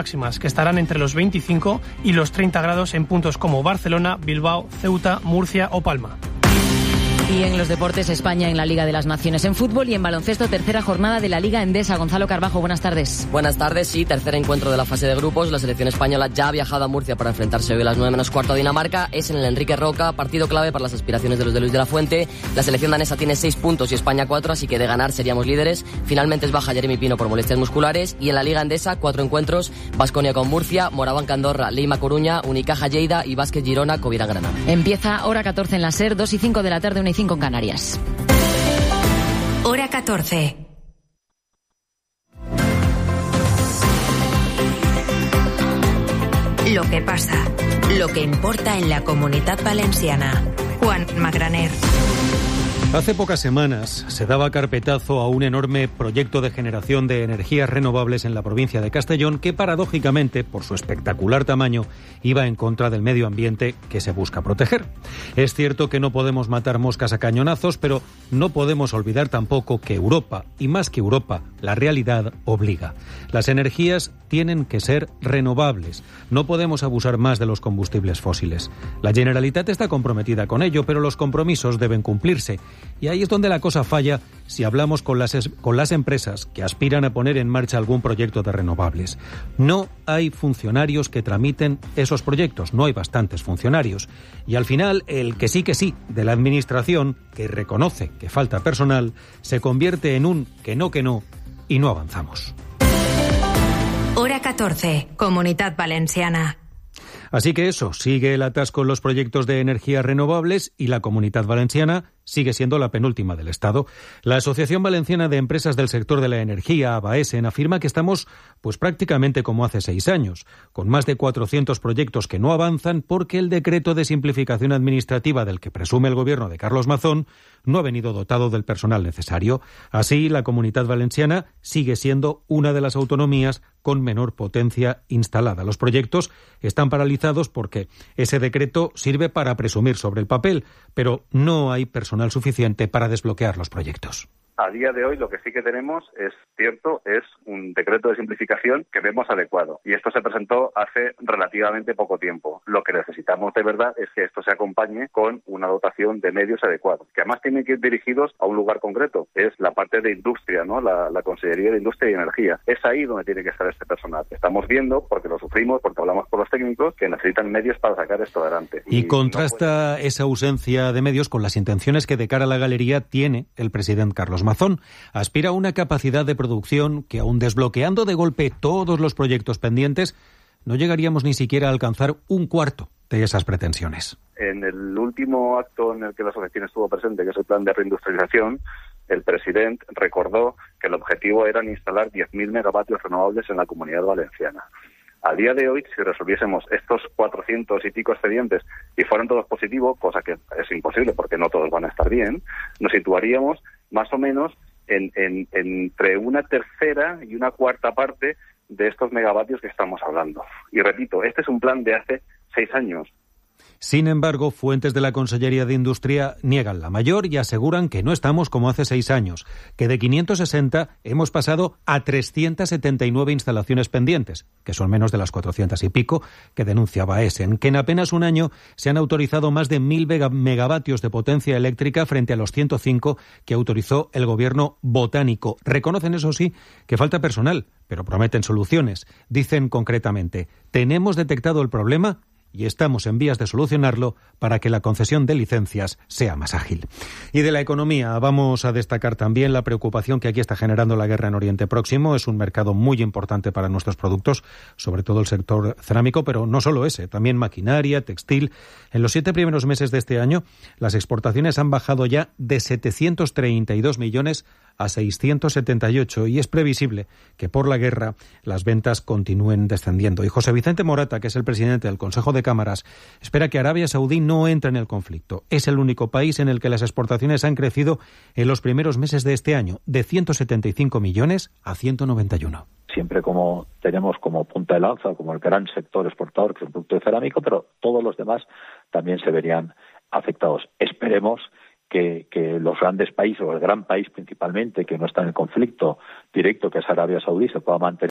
máximas, que estarán entre los 25 y los 30 grados en puntos como Barcelona, Bilbao, Ceuta, Murcia o Palma. Y en los deportes, España en la Liga de las Naciones en fútbol y en baloncesto, tercera jornada de la Liga Endesa. Gonzalo Carbajo, buenas tardes. Buenas tardes, sí, tercer encuentro de la fase de grupos. La selección española ya ha viajado a Murcia para enfrentarse hoy a las 9 menos cuarto a Dinamarca. Es en el Enrique Roca, partido clave para las aspiraciones de los de Luis de la Fuente. La selección danesa tiene 6 puntos y España 4, así que de ganar seríamos líderes. Finalmente es baja Jeremy Pino por molestias musculares. Y en la Liga Endesa, 4 encuentros: Baskonia con Murcia, Morabanca Andorra, Leima Coruña, Unicaja Lleida y Vázquez Girona, Covira Granada. Empieza hora 14 en la SER, 2 y 5 de la tarde, 1 y 5 en Canarias. Hora 14. Lo que pasa, lo que importa en la Comunitat Valenciana. Juan Magraner. Hace pocas semanas se daba carpetazo a un enorme proyecto de generación de energías renovables en la provincia de Castellón que, paradójicamente, por su espectacular tamaño, iba en contra del medio ambiente que se busca proteger. Es cierto que no podemos matar moscas a cañonazos, pero no podemos olvidar tampoco que Europa, y más que Europa, la realidad obliga. Las energías tienen que ser renovables. No podemos abusar más de los combustibles fósiles. La Generalitat está comprometida con ello, pero los compromisos deben cumplirse. Y ahí es donde la cosa falla si hablamos con las empresas que aspiran a poner en marcha algún proyecto de renovables. No hay funcionarios que tramiten esos proyectos, no hay bastantes funcionarios. Y al final, el que sí de la administración, que reconoce que falta personal, se convierte en un que no, y no avanzamos. Hora 14, Comunitat Valenciana. Así que eso, sigue el atasco en los proyectos de energías renovables y la Comunitat Valenciana sigue siendo la penúltima del Estado. La Asociación Valenciana de Empresas del Sector de la Energía, ABAESEN, afirma que estamos pues prácticamente como hace 6 años, con más de 400 proyectos que no avanzan porque el decreto de simplificación administrativa del que presume el gobierno de Carlos Mazón no ha venido dotado del personal necesario. Así, la Comunitat Valenciana sigue siendo una de las autonomías con menor potencia instalada. Los proyectos están paralizados porque ese decreto sirve para presumir sobre el papel, pero no hay personal suficiente para desbloquear los proyectos. A día de hoy lo que sí que tenemos, es cierto, es un decreto de simplificación que vemos adecuado. Y esto se presentó hace relativamente poco tiempo. Lo que necesitamos de verdad es que esto se acompañe con una dotación de medios adecuados, que además tienen que ir dirigidos a un lugar concreto. Es la parte de industria, ¿no? La Consellería de Industria y Energía. Es ahí donde tiene que estar este personal. Estamos viendo, porque lo sufrimos, porque hablamos con los técnicos, que necesitan medios para sacar esto adelante. Y contrasta esa ausencia de medios con las intenciones que de cara a la galería tiene el presidente Carlos Mazón. Aspira a una capacidad de producción que, aun desbloqueando de golpe todos los proyectos pendientes, no llegaríamos ni siquiera a alcanzar un cuarto de esas pretensiones. En el último acto en el que la asociación estuvo presente, que es el plan de reindustrialización, el presidente recordó que el objetivo era instalar 10.000 megavatios renovables en la Comunidad Valenciana. A día de hoy, si resolviésemos estos 400 y pico expedientes y fueran todos positivos, cosa que es imposible porque no todos van a estar bien, nos situaríamos más o menos entre una tercera y una cuarta parte de estos megavatios que estamos hablando. Y repito, este es un plan de hace 6 años. Sin embargo, fuentes de la Consellería de Industria niegan la mayor y aseguran que no estamos como hace 6 años, que de 560 hemos pasado a 379 instalaciones pendientes, que son menos de las 400 y pico que denunciaba ABAESEN, que en apenas un año se han autorizado más de 1.000 megavatios de potencia eléctrica frente a los 105 que autorizó el gobierno botánico. Reconocen, eso sí, que falta personal, pero prometen soluciones. Dicen concretamente: tenemos detectado el problema y estamos en vías de solucionarlo para que la concesión de licencias sea más ágil. Y de la economía vamos a destacar también la preocupación que aquí está generando la guerra en Oriente Próximo. Es un mercado muy importante para nuestros productos, sobre todo el sector cerámico, pero no solo ese, también maquinaria, textil. En los 7 primeros meses de este año, las exportaciones han bajado ya de 732 millones a 678 y es previsible que por la guerra las ventas continúen descendiendo. Y José Vicente Morata, que es el presidente del Consejo de Cámaras, espera que Arabia Saudí no entre en el conflicto. Es el único país en el que las exportaciones han crecido en los primeros meses de este año, de 175 millones a 191. Siempre como tenemos como punta de lanza, como el gran sector exportador, que es el producto de cerámico, pero todos los demás también se verían afectados. Esperemos que los grandes países, o el gran país principalmente, que no está en el conflicto directo, que es Arabia Saudí, se pueda mantener